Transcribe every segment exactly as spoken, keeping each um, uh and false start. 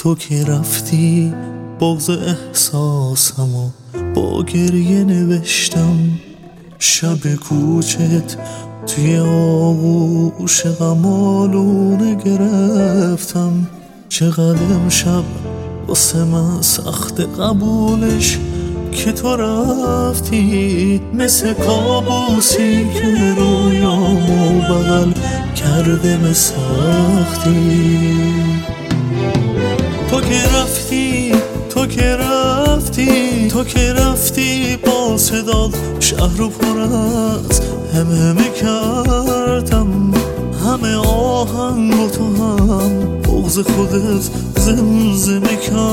تو که رفتی بغض احساسمو با گریه نوشتم، شب کوچت توی آغوش غمالونه گرفتم. چقدر امشب واسه من سخت قبولش که تو رفتی، مثل کابوسی که رویامو بغل کرده به سختی. تو که رفتی تو که رفتی تو که رفتی با صدات شهر رو پر از همه کردم، همه آهنگ و تو هم بغض خودت زمزمه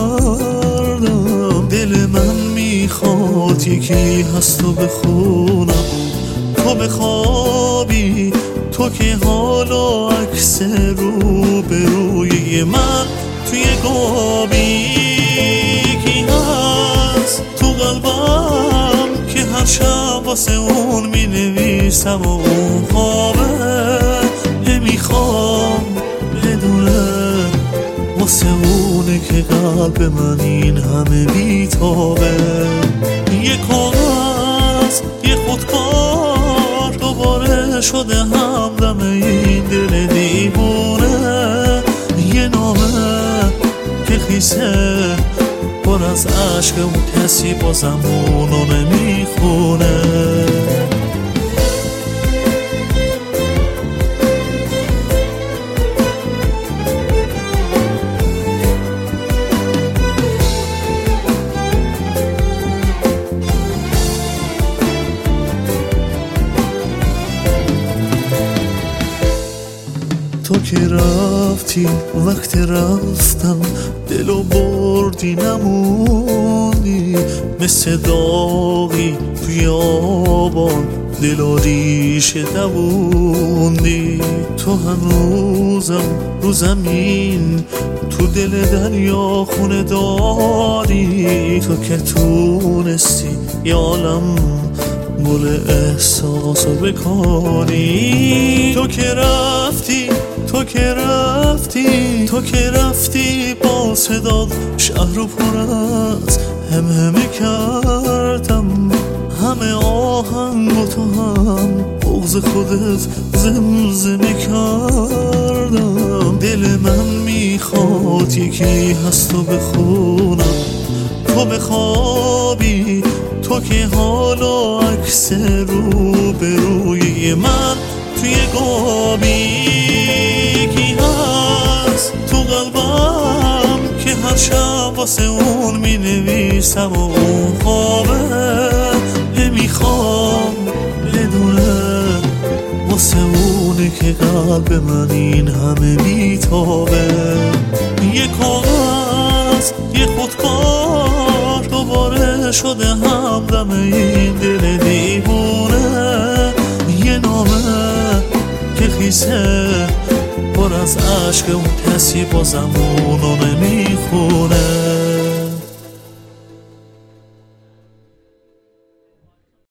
کردم. دل من میخواد یکی هست تو بخونم، تو بخوابی، تو که حالا عکس رو به روی من توی گابی. کی هست تو قلبم که هر شب واسه اون می نویسم و اون خوابه نمیخوام بدونه، واسه اونه که قلب من این همه بیتابه. یه کاغذ یه خودکار دوباره شده همدم این دل دیوونه، یه نامه که خیسه پر از عشق اون کسی بازم اونو نمیخونه. تو که رفتی وقت رفتم دلو بردی نموندی، مثل داغی توی آبان دلو ریشه دووندی. تو هنوزم رو زمین تو دل دریا خونه داری، تو که تونستی یه عالم گل احساس رو بکاری. تو که رفتی تو که رفتی تو که رفتی با صدات شهر رو پر از هم همه کردم، همه آهنگ و تو هم بغض خودت زمزمه کردم. دل من میخواد یکی هست تو بخونم، تو بخوابی، تو که حالا عکس رو به روی من توی گابی. کی هست تو قلبم که هر شب واسه اون می نویسم و اون خوابه نمیخوام بدونه، واسه اونه که قلب من این همه بیتابه. یه کاغذ یه خودکار دوباره شده همدم این دل دیوونه، یه نامه که خیسه پر از عشق اون کسی بازم اونو